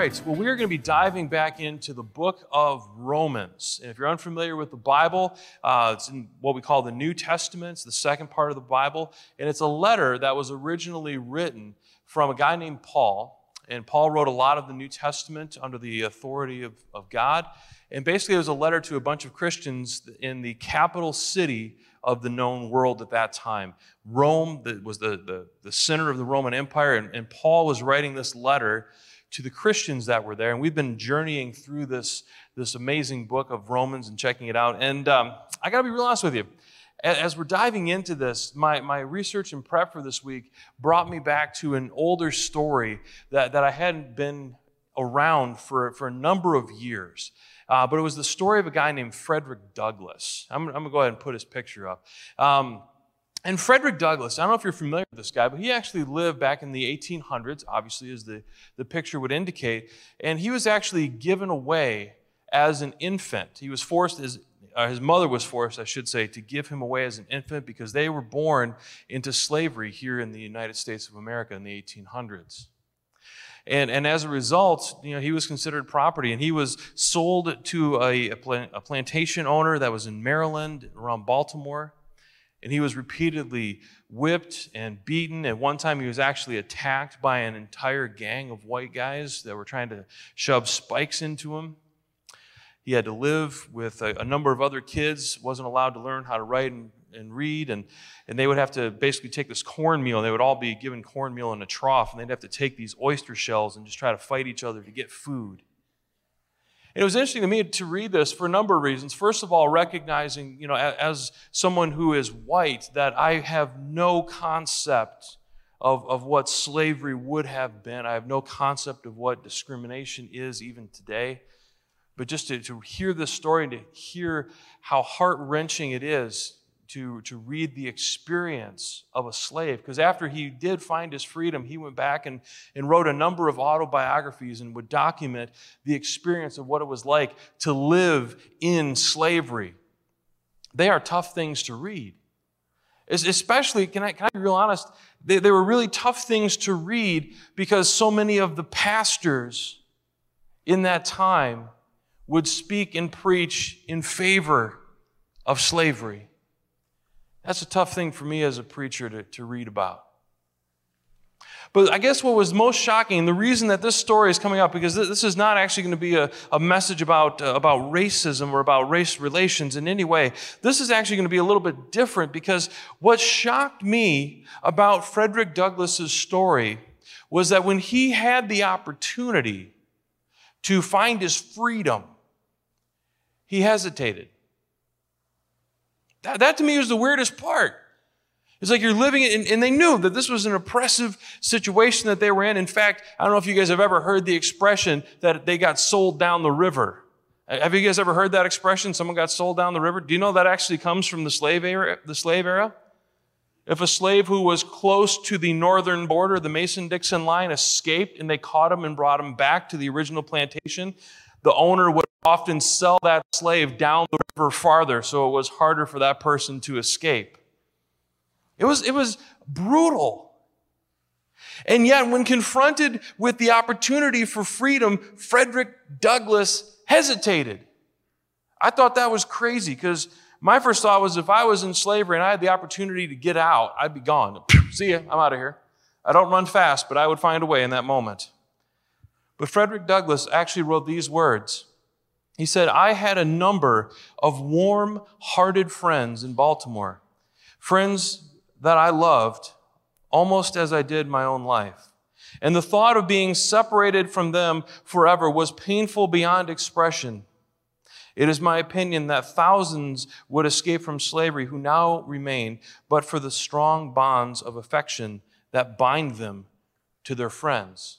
right, well, we're going to be diving back into the book of Romans. And if you're unfamiliar with the Bible, it's in what we call the New Testament. It's the second part of the Bible. And it's a letter that was originally written from a guy named Paul. And Paul wrote a lot of the New Testament under the authority of God. And basically, it was a letter to a bunch of Christians in the capital city of the known world at that time. Rome was the center of the Roman Empire, and Paul was writing this letter to the Christians that were there. And we've been journeying through this amazing book of Romans and checking it out. And I got to be real honest with you. As we're diving into this, my research and prep for this week brought me back to an older story that I hadn't been around for a number of years. But it was the story of a guy named Frederick Douglass. I'm going to go ahead and put his picture up. And Frederick Douglass, I don't know if you're familiar with this guy, but he actually lived back in the 1800s, obviously, as the picture would indicate. And he was actually given away as an infant. He was forced, his mother was forced, I should say, to give him away as an infant because they were born into slavery here in the United States of America in the 1800s. And as a result, he was considered property, and he was sold to a plantation owner that was in Maryland, around Baltimore. And he was repeatedly whipped and beaten. At one time, he was actually attacked by an entire gang of white guys that were trying to shove spikes into him. He had to live with a number of other kids, wasn't allowed to learn how to write and read, and they would have to basically take this cornmeal. They would all be given cornmeal in a trough, and they'd have to take these oyster shells and just try to fight each other to get food. And it was interesting to me to read this for a number of reasons. First of all, recognizing, as someone who is white, that I have no concept of what slavery would have been. I have no concept of what discrimination is even today. But just to hear this story and to hear how heart-wrenching it is to read the experience of a slave. Because after he did find his freedom, he went back and wrote a number of autobiographies and would document the experience of what it was like to live in slavery. They are tough things to read. Especially, can I be real honest, they were really tough things to read because so many of the pastors in that time would speak and preach in favor of slavery. That's a tough thing for me as a preacher to read about. But I guess what was most shocking, the reason that this story is coming up, because this is not actually going to be a message about racism or about race relations in any way. This is actually going to be a little bit different, because what shocked me about Frederick Douglass's story was that when he had the opportunity to find his freedom, he hesitated. That to me was the weirdest part. It's like you're living in, and they knew that this was an oppressive situation that they were in. In fact, I don't know if you guys have ever heard the expression that they got sold down the river. Have you guys ever heard that expression? Someone got sold down the river? Do you know that actually comes from the slave era? If a slave who was close to the northern border, the Mason-Dixon line, escaped and they caught him and brought him back to the original plantation, the owner would often sell that slave down the river farther, so it was harder for that person to escape. It was brutal. And yet, when confronted with the opportunity for freedom, Frederick Douglass hesitated. I thought that was crazy, because my first thought was if I was in slavery and I had the opportunity to get out, I'd be gone. See ya, I'm out of here. I don't run fast, but I would find a way in that moment. But Frederick Douglass actually wrote these words. He said, "I had a number of warm-hearted friends in Baltimore, friends that I loved almost as I did my own life. And the thought of being separated from them forever was painful beyond expression. It is my opinion that thousands would escape from slavery who now remain, but for the strong bonds of affection that bind them to their friends."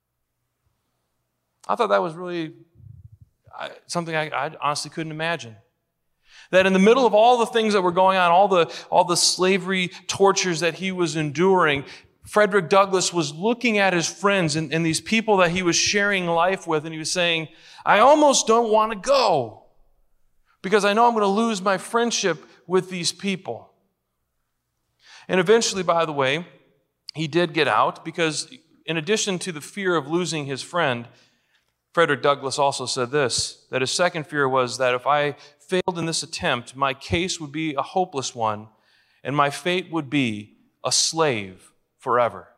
I thought that was really something I honestly couldn't imagine. That in the middle of all the things that were going on, all the slavery tortures that he was enduring, Frederick Douglass was looking at his friends and these people that he was sharing life with, and he was saying, I almost don't want to go because I know I'm going to lose my friendship with these people. And eventually, by the way, he did get out because in addition to the fear of losing his friend, Frederick Douglass also said this, that his second fear was that if I failed in this attempt, my case would be a hopeless one, and my fate would be a slave forever.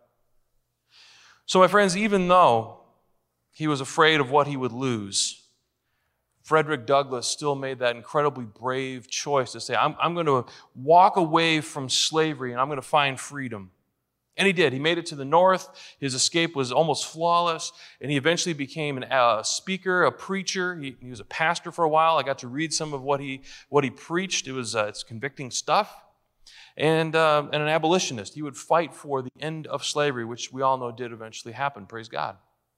So my friends, even though he was afraid of what he would lose, Frederick Douglass still made that incredibly brave choice to say, I'm going to walk away from slavery and I'm going to find freedom. And he did. He made it to the North. His escape was almost flawless, and he eventually became a speaker, a preacher. He was a pastor for a while. I got to read some of what he preached. It's convicting stuff. And an abolitionist. He would fight for the end of slavery, which we all know did eventually happen. Praise God.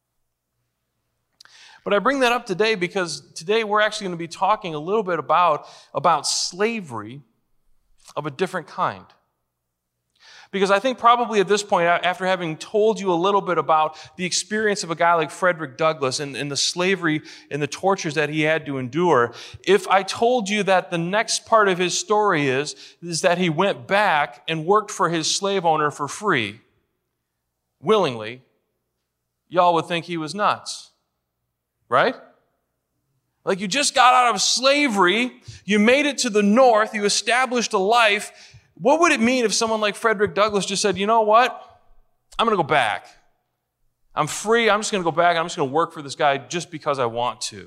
But I bring that up today because today we're actually going to be talking a little bit about slavery of a different kind. Because I think probably at this point, after having told you a little bit about the experience of a guy like Frederick Douglass and the slavery and the tortures that he had to endure, if I told you that the next part of his story is that he went back and worked for his slave owner for free, willingly, y'all would think he was nuts, right? Like you just got out of slavery, you made it to the North, you established a life. What would it mean if someone like Frederick Douglass just said, you know what? I'm going to go back. I'm free. I'm just going to go back. I'm just going to work for this guy just because I want to.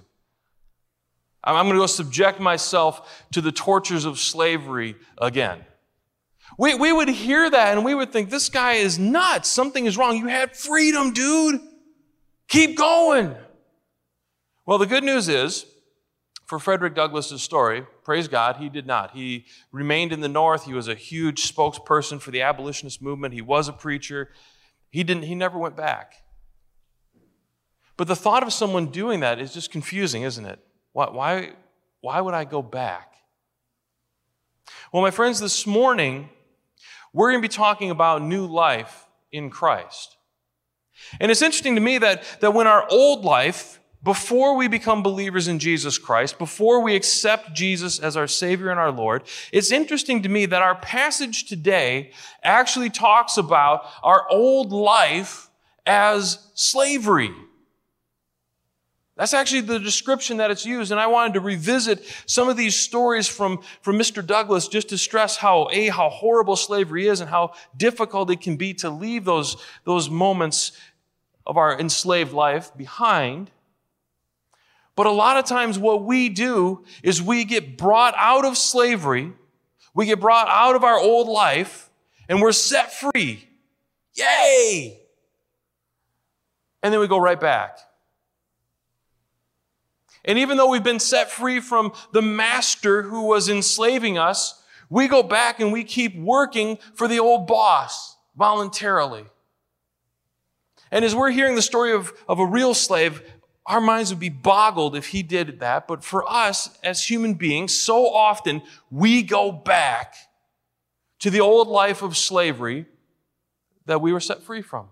I'm going to go subject myself to the tortures of slavery again. We would hear that and we would think, this guy is nuts. Something is wrong. You had freedom, dude. Keep going. Well, the good news is, for Frederick Douglass' story, praise God, he did not. He remained in the North. He was a huge spokesperson for the abolitionist movement. He was a preacher. He never went back. But the thought of someone doing that is just confusing, isn't it? Why would I go back? Well, my friends, this morning, we're going to be talking about new life in Christ. And it's interesting to me that when our old life, before we become believers in Jesus Christ, before we accept Jesus as our Savior and our Lord, it's interesting to me that our passage today actually talks about our old life as slavery. That's actually the description that it's used, and I wanted to revisit some of these stories from Mr. Douglass just to stress how horrible slavery is and how difficult it can be to leave those moments of our enslaved life behind. But a lot of times what we do is we get brought out of slavery, we get brought out of our old life, and we're set free. Yay! And then we go right back. And even though we've been set free from the master who was enslaving us, we go back and we keep working for the old boss voluntarily. And as we're hearing the story of a real slave, our minds would be boggled if he did that. But for us as human beings, so often we go back to the old life of slavery that we were set free from.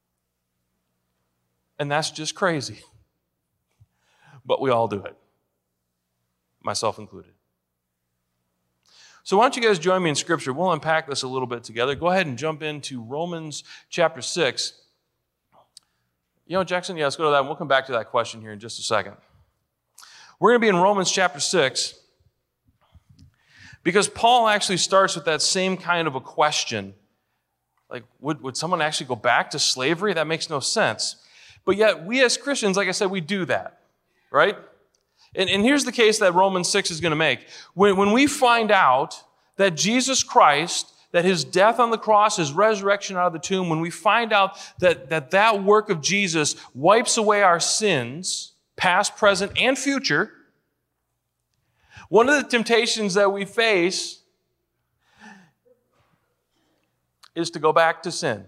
And that's just crazy. But we all do it, myself included. So why don't you guys join me in Scripture? We'll unpack this a little bit together. Go ahead and jump into Romans chapter 6. You know, Jackson, yeah, let's go to that, and we'll come back to that question here in just a second. We're going to be in Romans chapter 6 because Paul actually starts with that same kind of a question. Like, would someone actually go back to slavery? That makes no sense. But yet, we as Christians, like I said, we do that, right? And here's the case that Romans 6 is going to make. When we find out that Jesus Christ, that his death on the cross, his resurrection out of the tomb, when we find out that work of Jesus wipes away our sins, past, present, and future, one of the temptations that we face is to go back to sin.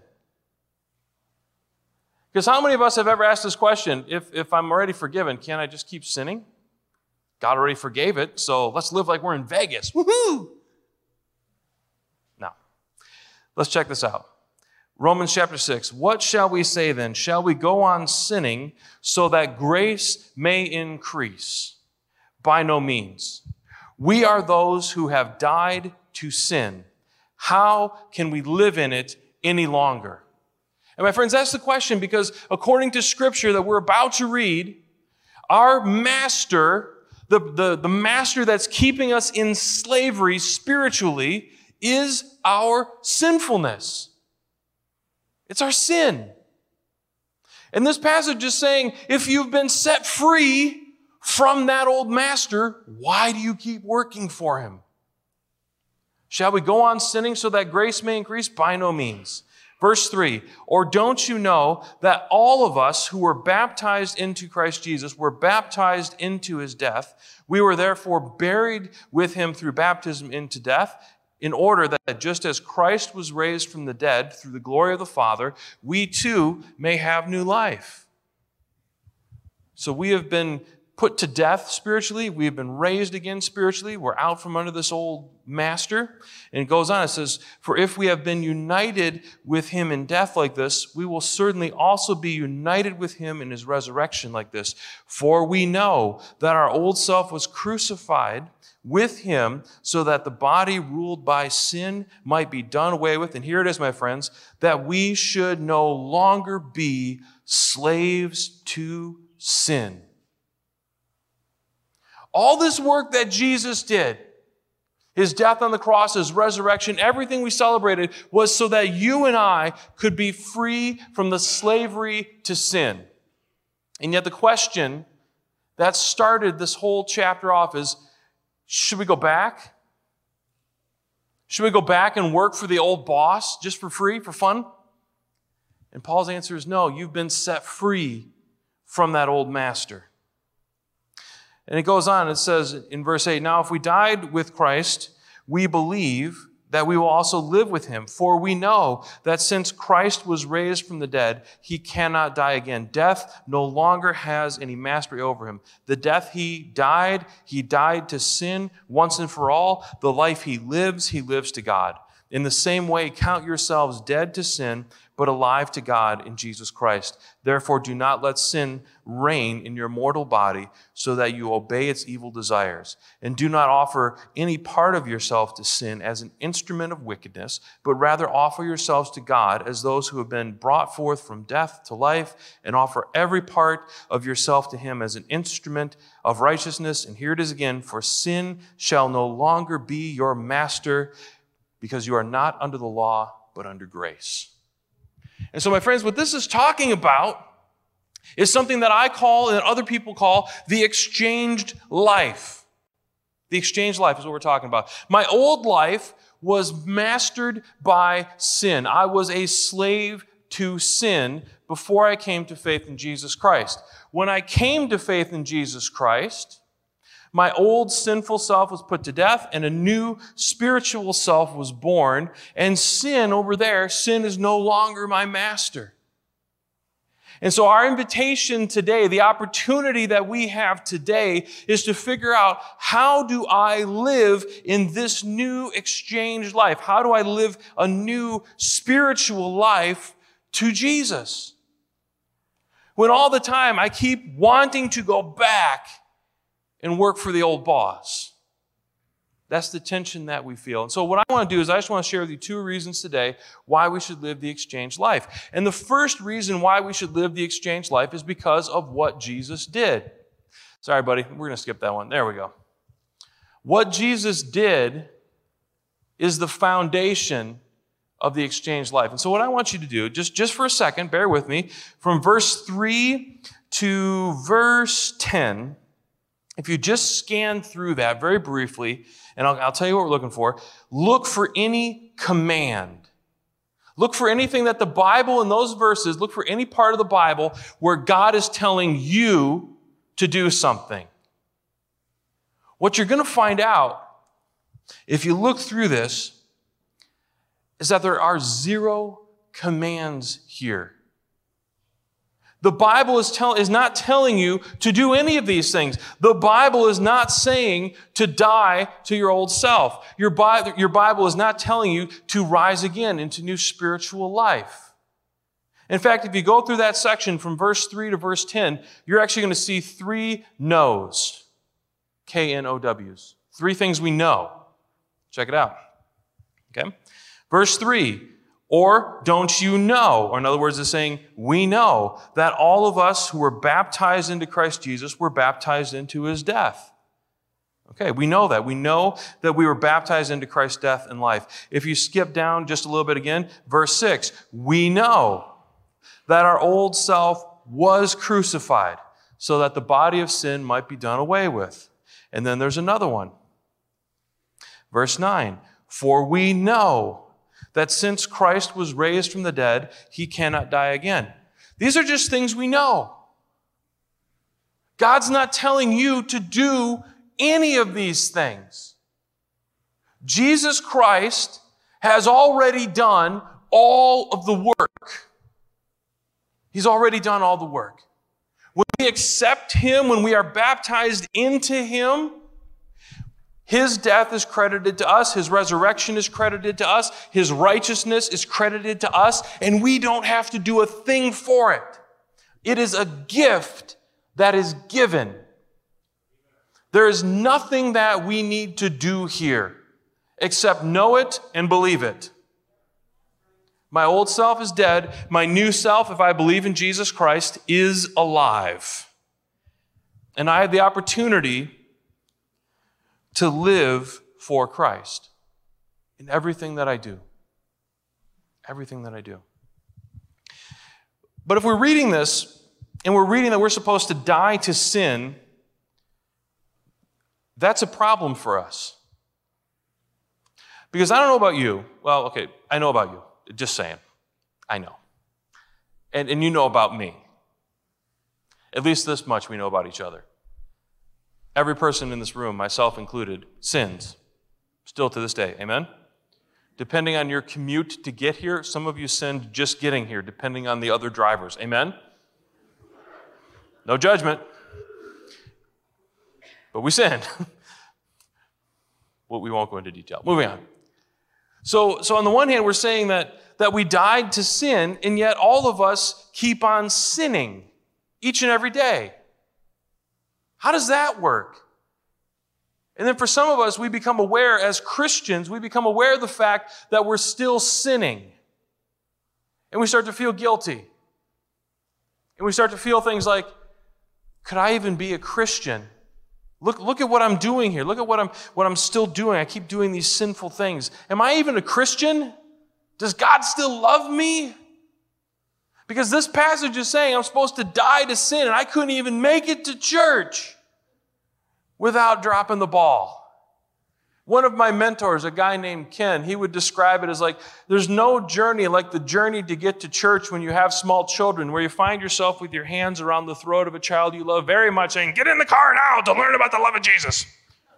Because how many of us have ever asked this question, if I'm already forgiven, can't I just keep sinning? God already forgave it, so let's live like we're in Vegas. Woohoo! Let's check this out. Romans chapter 6. What shall we say then? Shall we go on sinning so that grace may increase? By no means. We are those who have died to sin. How can we live in it any longer? And my friends, that's the question, because according to Scripture that we're about to read, Our master, the master that's keeping us in slavery spiritually, is our sinfulness. It's our sin. And this passage is saying, if you've been set free from that old master, why do you keep working for him? Shall we go on sinning so that grace may increase? By no means. Verse 3, or don't you know that all of us who were baptized into Christ Jesus were baptized into his death? We were therefore buried with him through baptism into death, in order that just as Christ was raised from the dead through the glory of the Father, we too may have new life. So we have been put to death spiritually. We have been raised again spiritually. We're out from under this old master. And it goes on, it says, for if we have been united with him in death like this, we will certainly also be united with him in his resurrection like this. For we know that our old self was crucified with him so that the body ruled by sin might be done away with. And here it is, my friends, that we should no longer be slaves to sin. All this work that Jesus did, his death on the cross, his resurrection, everything we celebrated was so that you and I could be free from the slavery to sin. And yet the question that started this whole chapter off is, should we go back? Should we go back and work for the old boss just for free, for fun? And Paul's answer is no, you've been set free from that old master. And it goes on, it says in verse 8, now if we died with Christ, we believe that we will also live with him. For we know that since Christ was raised from the dead, he cannot die again. Death no longer has any mastery over him. The death he died to sin once and for all. The life he lives to God. In the same way, count yourselves dead to sin, but alive to God in Jesus Christ. Therefore, do not let sin reign in your mortal body so that you obey its evil desires. And do not offer any part of yourself to sin as an instrument of wickedness, but rather offer yourselves to God as those who have been brought forth from death to life, and offer every part of yourself to him as an instrument of righteousness. And here it is again, for sin shall no longer be your master, because you are not under the law, but under grace. And so, my friends, what this is talking about is something that I call and other people call the exchanged life. The exchanged life is what we're talking about. My old life was mastered by sin. I was a slave to sin before I came to faith in Jesus Christ. When I came to faith in Jesus Christ, my old sinful self was put to death and a new spiritual self was born. And sin over there, sin is no longer my master. And so our invitation today, the opportunity that we have today, is to figure out, how do I live in this new exchanged life? How do I live a new spiritual life to Jesus? When all the time I keep wanting to go back and work for the old boss. That's the tension that we feel. And so what I want to do is I just want to share with you 2 reasons today why we should live the exchanged life. And the first reason why we should live the exchanged life is because of what Jesus did. Sorry, buddy. We're going to skip that one. There we go. What Jesus did is the foundation of the exchanged life. And so what I want you to do, just for a second, bear with me, from verse 3 to verse 10, if you just scan through that very briefly, and I'll tell you what we're looking for, look for any command. Look for anything that the Bible in those verses, look for any part of the Bible where God is telling you to do something. What you're going to find out, if you look through this, is that there are 0 commands here. The Bible is not telling you to do any of these things. The Bible is not saying to die to your old self. Your Bible is not telling you to rise again into new spiritual life. In fact, if you go through that section from verse 3 to verse 10, you're actually going to see 3 no's. K-N-O-W's. 3 things we know. Check it out. Okay? Verse 3, Or don't you know? Or in other words, it's saying, we know that all of us who were baptized into Christ Jesus were baptized into his death. Okay, we know that. We know that we were baptized into Christ's death and life. If you skip down just a little bit again, verse 6, we know that our old self was crucified so that the body of sin might be done away with. And then there's another one. Verse 9, for we know that since Christ was raised from the dead, he cannot die again. These are just things we know. God's not telling you to do any of these things. Jesus Christ has already done all of the work. He's already done all the work. When we accept him, when we are baptized into him, his death is credited to us, his resurrection is credited to us, his righteousness is credited to us, and we don't have to do a thing for it. It is a gift that is given. There is nothing that we need to do here except know it and believe it. My old self is dead. My new self, if I believe in Jesus Christ, is alive. And I have the opportunity to live for Christ in everything that I do. Everything that I do. But if we're reading this, and we're reading that we're supposed to die to sin, that's a problem for us. Because I don't know about you. Well, okay, I know about you. Just saying. I know. And you know about me. At least this much we know about each other. Every person in this room, myself included, sins. Still to this day. Amen? Depending on your commute to get here, some of you sinned just getting here, depending on the other drivers. Amen? No judgment. But we sinned. Well, we won't go into detail. Moving on. So on the one hand, we're saying that we died to sin, and yet all of us keep on sinning each and every day. How does that work? And then for some of us, we become aware as Christians, we become aware of the fact that we're still sinning. And we start to feel guilty. And we start to feel things like, could I even be a Christian? Look at what I'm doing here. Look at what I'm still doing. I keep doing these sinful things. Am I even a Christian? Does God still love me? Because this passage is saying I'm supposed to die to sin, and I couldn't even make it to church without dropping the ball. One of my mentors, a guy named Ken, he would describe it as like, there's no journey like the journey to get to church when you have small children, where you find yourself with your hands around the throat of a child you love very much, saying, get in the car now to learn about the love of Jesus.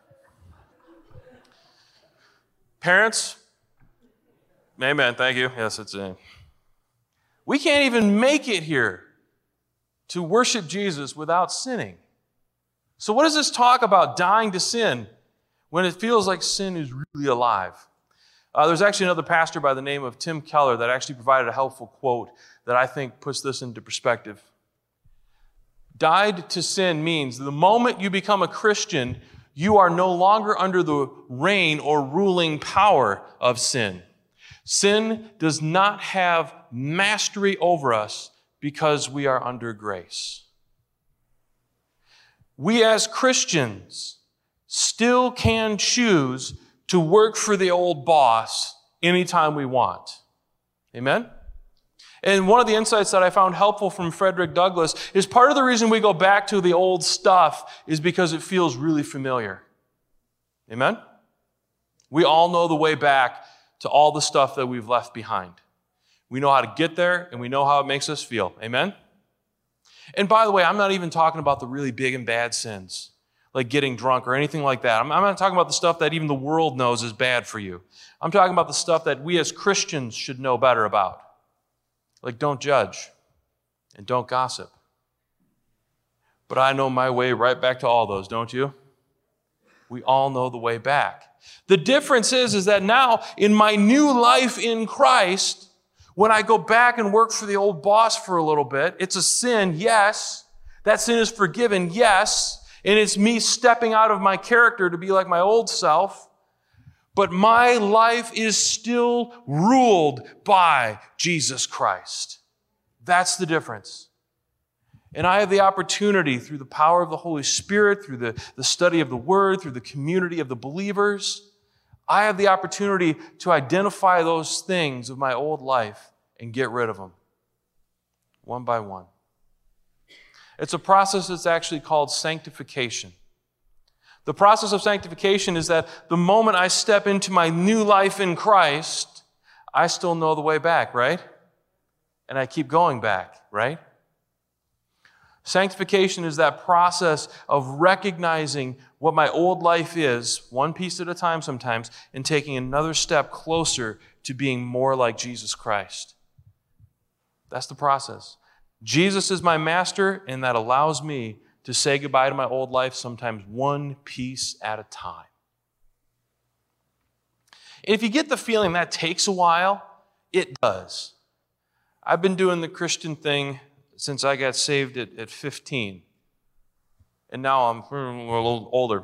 Parents, amen, thank you. Yes, it's a... We can't even make it here to worship Jesus without sinning. So what does this talk about dying to sin when it feels like sin is really alive? There's actually another pastor by the name of Tim Keller that actually provided a helpful quote that I think puts this into perspective. Died to sin means the moment you become a Christian, you are no longer under the reign or ruling power of sin. Sin does not have mastery over us because we are under grace. We as Christians still can choose to work for the old boss anytime we want. Amen? And one of the insights that I found helpful from Frederick Douglass is part of the reason we go back to the old stuff is because it feels really familiar. Amen? We all know the way back to all the stuff that we've left behind. We know how to get there, and we know how it makes us feel. Amen? And by the way, I'm not even talking about the really big and bad sins, like getting drunk or anything like that. I'm not talking about the stuff that even the world knows is bad for you. I'm talking about the stuff that we as Christians should know better about. Like don't judge and don't gossip. But I know my way right back to all those, don't you? We all know the way back. The difference is that now in my new life in Christ, when I go back and work for the old boss for a little bit, it's a sin, yes. That sin is forgiven, yes. And it's me stepping out of my character to be like my old self. but my life is still ruled by Jesus Christ. That's the difference. And I have the opportunity through the power of the Holy Spirit, through the study of the Word, through the community of the believers, I have the opportunity to identify those things of my old life and get rid of them, one by one. It's a process that's actually called sanctification. The process of sanctification is that the moment I step into my new life in Christ, I still know the way back, right? And I keep going back, right? Sanctification is that process of recognizing what my old life is, one piece at a time sometimes, and taking another step closer to being more like Jesus Christ. That's the process. Jesus is my master, and that allows me to say goodbye to my old life, sometimes one piece at a time. If you get the feeling that takes a while, it does. I've been doing the Christian thing since I got saved at 15. And now I'm a little older.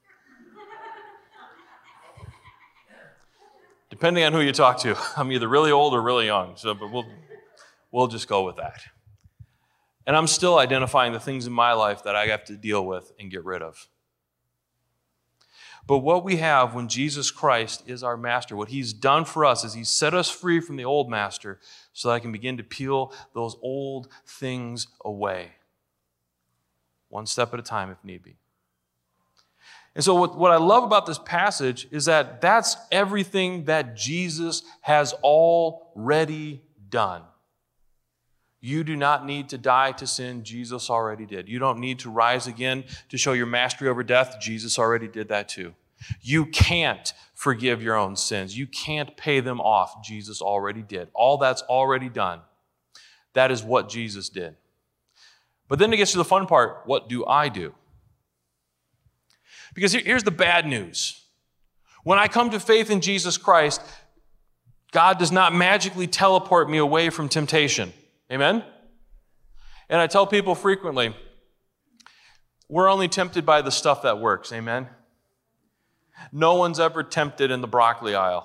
Depending on who you talk to, I'm either really old or really young. But we'll just go with that. And I'm still identifying the things in my life that I have to deal with and get rid of. But what we have when Jesus Christ is our master, what he's done for us is he's set us free from the old master so that I can begin to peel those old things away. One step at a time if need be. And so what I love about this passage is that that's everything that Jesus has already done. You do not need to die to sin. Jesus already did. You don't need to rise again to show your mastery over death. Jesus already did that too. You can't forgive your own sins. You can't pay them off. Jesus already did. All that's already done. That is what Jesus did. But then it gets to the fun part. What do I do? Because here's the bad news. When I come to faith in Jesus Christ, God does not magically teleport me away from temptation. Amen? And I tell people frequently, we're only tempted by the stuff that works. Amen? No one's ever tempted in the broccoli aisle.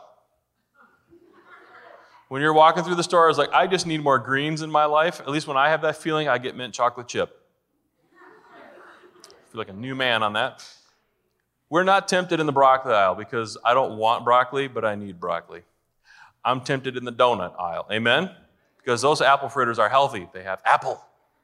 When you're walking through the store, it's like, I just need more greens in my life. At least when I have that feeling, I get mint chocolate chip. I feel like a new man on that. We're not tempted in the broccoli aisle because I don't want broccoli, but I need broccoli. I'm tempted in the donut aisle. Amen? Because those apple fritters are healthy. They have apple.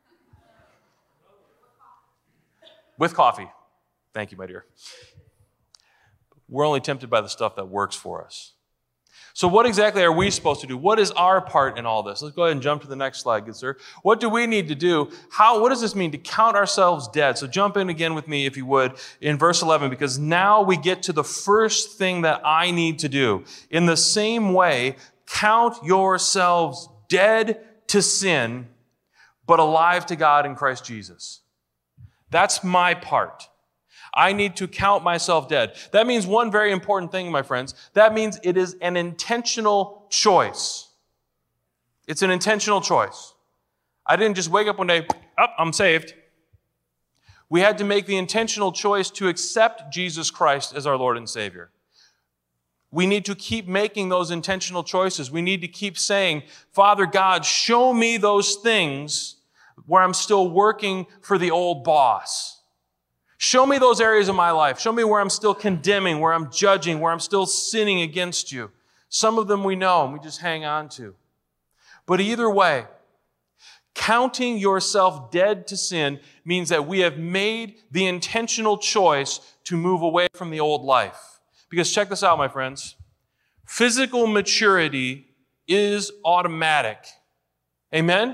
With coffee. Thank you, my dear. We're only tempted by the stuff that works for us. So what exactly are we supposed to do? What is our part in all this? Let's go ahead and jump to the next slide, good sir. What do we need to do? What does this mean to count ourselves dead? So jump in again with me, if you would, in verse 11, because now we get to the first thing that I need to do. In the same way, count yourselves dead to sin, but alive to God in Christ Jesus. That's my part. I need to count myself dead. That means one very important thing, my friends. That means it is an intentional choice. It's an intentional choice. I didn't just wake up one day, I'm saved. We had to make the intentional choice to accept Jesus Christ as our Lord and Savior. We need to keep making those intentional choices. We need to keep saying, Father God, show me those things where I'm still working for the old boss. Show me those areas of my life. Show me where I'm still condemning, where I'm judging, where I'm still sinning against you. Some of them we know and we just hang on to. But either way, counting yourself dead to sin means that we have made the intentional choice to move away from the old life. Because check this out, my friends. Physical maturity is automatic. Amen?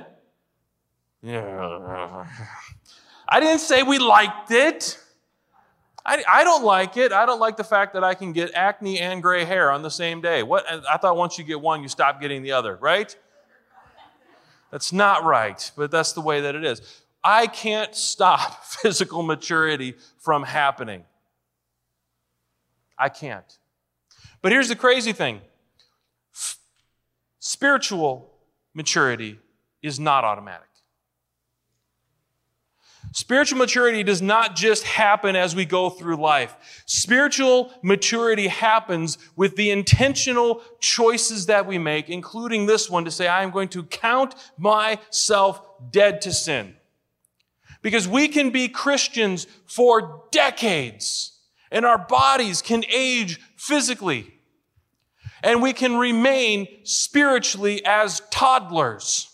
Yeah. I didn't say we liked it. I don't like it. I don't like the fact that I can get acne and gray hair on the same day. I thought once you get one, you stop getting the other, right? That's not right, but that's the way that it is. I can't stop physical maturity from happening. I can't. But here's the crazy thing. Spiritual maturity is not automatic. Spiritual maturity does not just happen as we go through life. Spiritual maturity happens with the intentional choices that we make, including this one to say, I am going to count myself dead to sin. Because we can be Christians for decades, and our bodies can age physically, and we can remain spiritually as toddlers,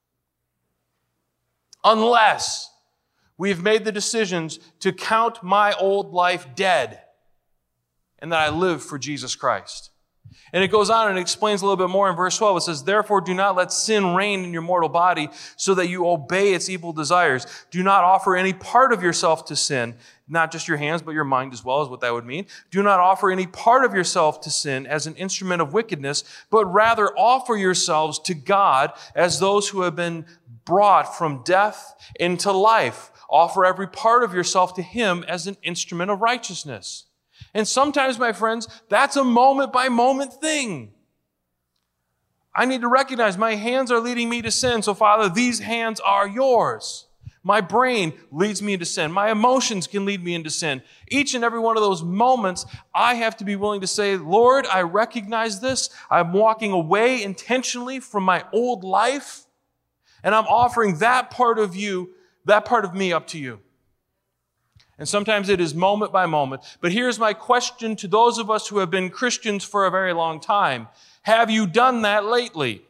unless we've made the decisions to count my old life dead and that I live for Jesus Christ. And it goes on and explains a little bit more in verse 12. It says, therefore, do not let sin reign in your mortal body so that you obey its evil desires. Do not offer any part of yourself to sin, not just your hands, but your mind as well, is what that would mean. Do not offer any part of yourself to sin as an instrument of wickedness, but rather offer yourselves to God as those who have been brought from death into life. Offer every part of yourself to Him as an instrument of righteousness. And sometimes, my friends, that's a moment-by-moment thing. I need to recognize my hands are leading me to sin, so Father, these hands are yours. My brain leads me into sin. My emotions can lead me into sin. Each and every one of those moments, I have to be willing to say, Lord, I recognize this. I'm walking away intentionally from my old life, and I'm offering that part of you, that part of me up to you. And sometimes it is moment by moment. But here's my question to those of us who have been Christians for a very long time. Have you done that lately?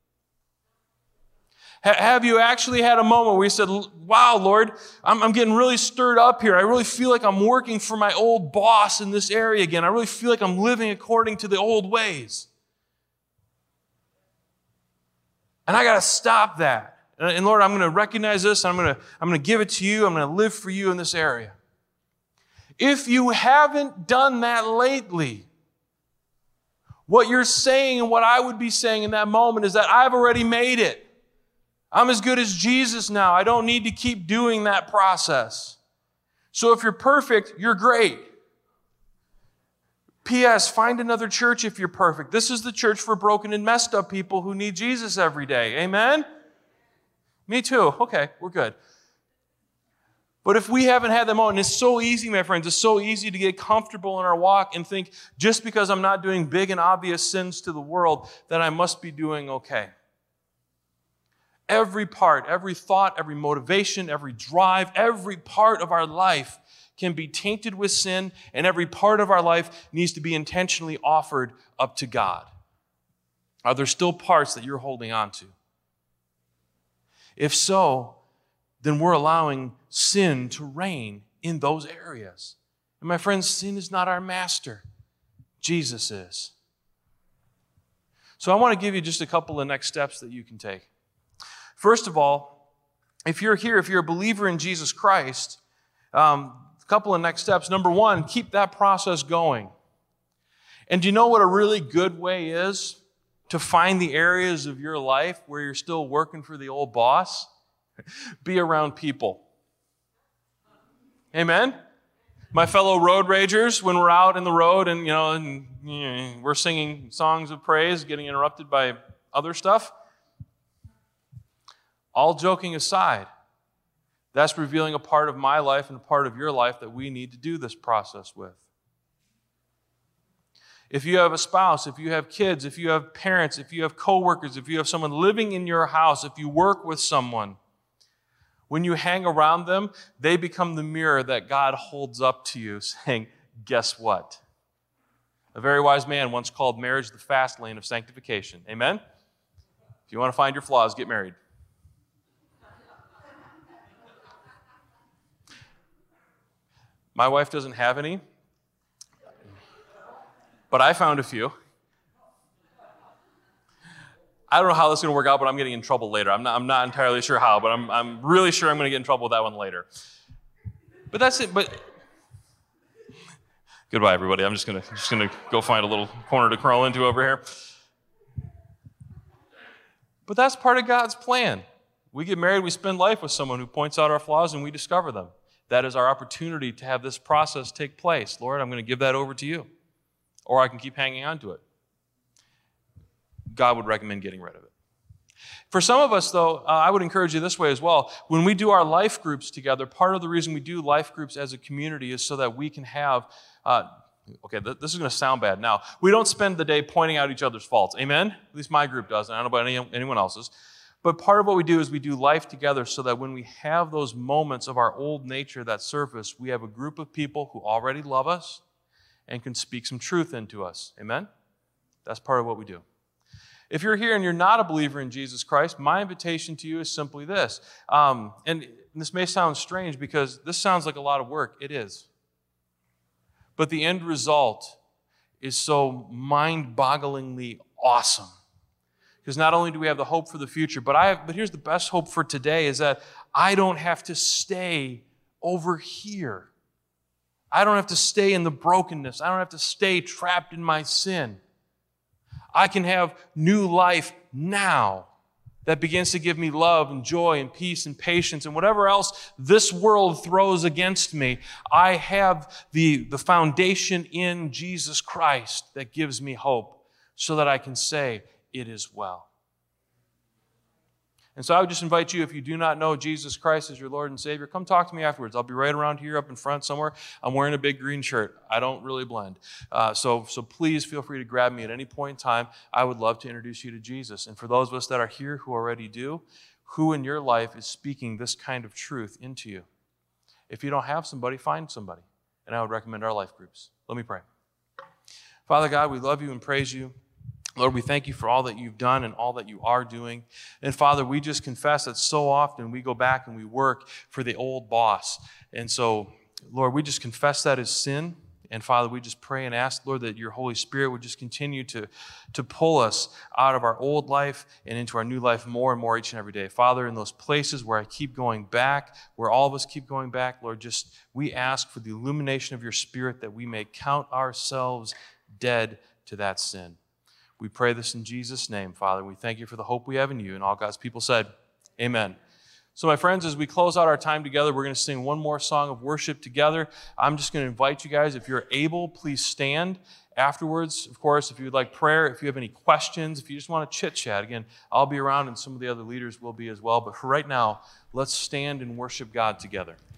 Have you actually had a moment where you said, wow, Lord, I'm getting really stirred up here. I really feel like I'm working for my old boss in this area again. I really feel like I'm living according to the old ways. And I got to stop that. And Lord, I'm going to recognize this. I'm going to give it to you. I'm going to live for you in this area. If you haven't done that lately, what you're saying and what I would be saying in that moment is that I've already made it. I'm as good as Jesus now. I don't need to keep doing that process. So if you're perfect, you're great. P.S. Find another church if you're perfect. This is the church for broken and messed up people who need Jesus every day. Amen? Me too. Okay, we're good. But if we haven't had that moment, it's so easy, my friends, it's so easy to get comfortable in our walk and think, just because I'm not doing big and obvious sins to the world, that I must be doing okay. Every part, every thought, every motivation, every drive, every part of our life can be tainted with sin, and every part of our life needs to be intentionally offered up to God. Are there still parts that you're holding on to? If so, then we're allowing sin to reign in those areas. And my friends, sin is not our master. Jesus is. So I want to give you just a couple of next steps that you can take. First of all, if you're here, if you're a believer in Jesus Christ, a couple of next steps. Number one, keep that process going. And do you know what a really good way is to find the areas of your life where you're still working for the old boss? Be around people. Amen? My fellow road ragers, when we're out in the road and we're singing songs of praise, getting interrupted by other stuff, all joking aside, that's revealing a part of my life and a part of your life that we need to do this process with. If you have a spouse, if you have kids, if you have parents, if you have coworkers, if you have someone living in your house, if you work with someone, when you hang around them, they become the mirror that God holds up to you, saying, guess what? A very wise man once called marriage the fast lane of sanctification. Amen? If you want to find your flaws, get married. My wife doesn't have any, but I found a few. I don't know how this is going to work out, but I'm getting in trouble later. I'm not entirely sure how, but I'm really sure I'm going to get in trouble with that one later. But that's it. But goodbye, everybody. I'm just going to go find a little corner to crawl into over here. But that's part of God's plan. We get married, we spend life with someone who points out our flaws, and we discover them. That is our opportunity to have this process take place. Lord, I'm going to give that over to you. Or I can keep hanging on to it. God would recommend getting rid of it. For some of us, though, I would encourage you this way as well. When we do our life groups together, part of the reason we do life groups as a community is so that we can have, this is going to sound bad now. We don't spend the day pointing out each other's faults. Amen? At least my group doesn't. I don't know about anyone else's. But part of what we do is we do life together so that when we have those moments of our old nature that surface, we have a group of people who already love us and can speak some truth into us. Amen? That's part of what we do. If you're here and you're not a believer in Jesus Christ, my invitation to you is simply this. And this may sound strange because this sounds like a lot of work. It is. But the end result is so mind-bogglingly awesome. Because not only do we have the hope for the future, but here's the best hope for today is that I don't have to stay over here. I don't have to stay in the brokenness. I don't have to stay trapped in my sin. I can have new life now that begins to give me love and joy and peace and patience and whatever else this world throws against me. I have the foundation in Jesus Christ that gives me hope so that I can say, it is well. And so I would just invite you, if you do not know Jesus Christ as your Lord and Savior, come talk to me afterwards. I'll be right around here up in front somewhere. I'm wearing a big green shirt. I don't really blend. So please feel free to grab me at any point in time. I would love to introduce you to Jesus. And for those of us that are here who already do, who in your life is speaking this kind of truth into you? If you don't have somebody, find somebody. And I would recommend our life groups. Let me pray. Father God, we love you and praise you. Lord, we thank you for all that you've done and all that you are doing. And Father, we just confess that so often we go back and we work for the old boss. And so, Lord, we just confess that as sin. And Father, we just pray and ask, Lord, that your Holy Spirit would just continue to pull us out of our old life and into our new life more and more each and every day. Father, in those places where I keep going back, where all of us keep going back, Lord, just we ask for the illumination of your Spirit that we may count ourselves dead to that sin. We pray this in Jesus' name, Father. We thank you for the hope we have in you. And all God's people said, amen. So my friends, as we close out our time together, we're going to sing one more song of worship together. I'm just going to invite you guys, if you're able, please stand. Afterwards, of course, if you would like prayer, if you have any questions, if you just want to chit-chat, again, I'll be around and some of the other leaders will be as well. But for right now, let's stand and worship God together.